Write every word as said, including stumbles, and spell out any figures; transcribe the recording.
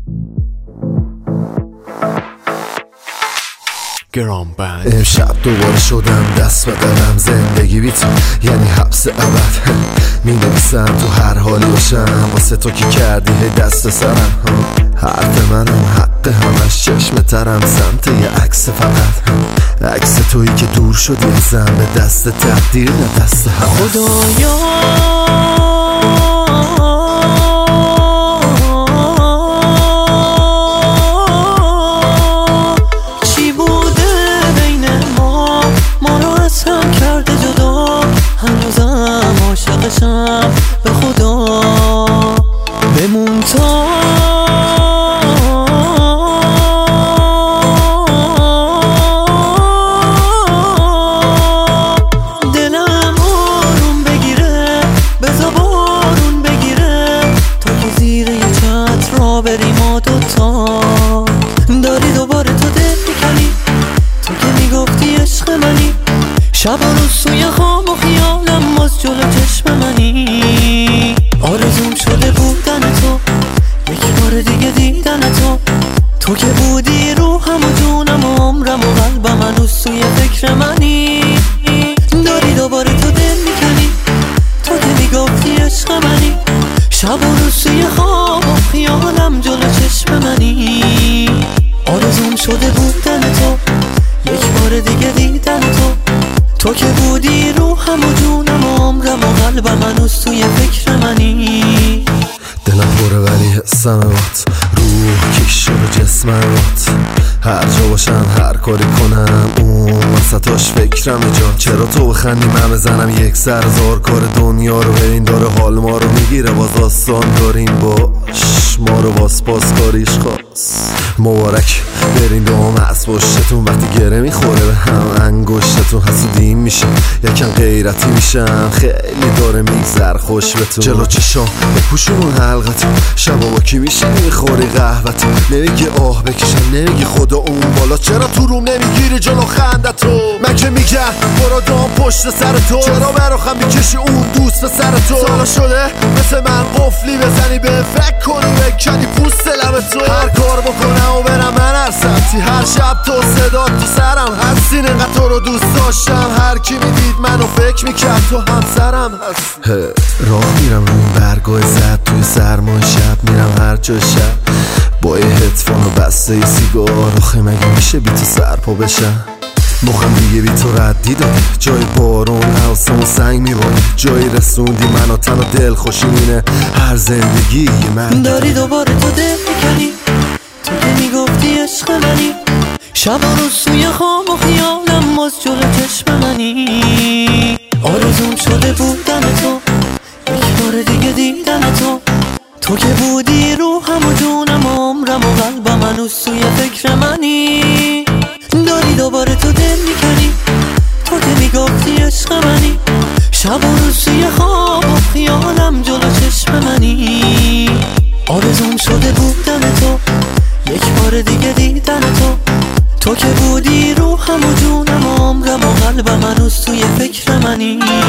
گرانبند. امشب دوباره شدم دست به قلم، زندگی بی تو یعنی حبس ابد. می نویسم تو هر حالی باشم، واسه تو که کردی هی دست سرم. حرف منم حق همش چشم ترم، سمت یه عکس فقط، عکس تویی که دور شدی ازم، به دست تقدیر نه دست هم. خدایا چی بوده بین ما، ما رو از هم کرده جدا. هنوزم عاشقشم به خدا، بمون تا بریم و دوتا. داری دوباره تو دل میکنی، تو که میگفتی عشق منی. شب و روز سوی خواب و خیالم باز جلو چشم منی. آرزوم شده بودن تو، یک بار دیگه دیدن تو. تو که بودی روحم و جونم و عمرم و قلبم، هنوز سوی فکر منی. داری دوباره تو دل میکنی، تو که میگفتی عشق منی. شب و روز سوی خواب و خیالم جلو چشم منی. آرزوم شده بودن تو، یک بار دیگه دیدن تو. تو که بودی روحم و جونم و عمرم و قلبم، هنوز توی فکر منی. دلم پره ولی حسم بات، روح کش شده جسمم بات. هر جا باشم هر کاری کنم اون وسطاش فکرم جان. چرا تو بخندی من بزنم یک سر هزار کار دنیا رو ببین داره حال ما رو میگیره. باز آسان داریم باش ما رو باز باز کاریش خواست. مبارک برین دوام هست باشتون، وقتی گره میخوره به هم انگشتتون حسودیم میشه، یکم غیرتی میشم. خیلی داره میگذر خوش به تو، جلو چشام بپوشون حلقت. شبا با کی میشینی میخوری قهوت، نمیگی آه بکشم نمیگی خدا اون بالا. چرا تو روم نمیگیری جلو خندتو، من که میگم برو دام پشت سر تو. چرا براخم میکشی اون دوست به سر تو. سالا شده مثل من قفلی بزنی به فکر کنی بکنی پوست لب تو. هر کار بکنم و برم من هر سمتی، هر شب تو صدا تو سرم هستی. نقدر تو رو دوست داشتم، هر کی میدید منو فکر میکرد تو همسرم هستی. راه میرم روی این برگاه زد، توی سرمای شب میرم هر جا شب با یه هدفون و بسته ی سیگار. آخه مگه میشه بی تو سرپا بشم؟ مخم دیگه بی تو ردی داده، جای بارون حواسمو سنگ میباره. جایی رسوندی منو تن و دل خوشی مینه هر زندگی من. داری دوباره تو دل میکنی، تو که میگفتی عشق منی. شب و روز سوی خواب و خیالم باز جلو چشم منی. آرزوم شده بودن تو، یک بار دیگه دیدن تو. تو که بودی روحم و جونم و عمرم و قلبم، هنوز سوی فکر منی. داری دوباره تو دل میکنی، تو که میگفتی عشق منی. شب و روز سوی خواب و خیالم جلو چشم منی. آرزوم شده بودن تو، یک بار دیگه دیدن تو. تو که بودی روحم و جونم و عمرم و قلبم، هنوز توی فکر منی.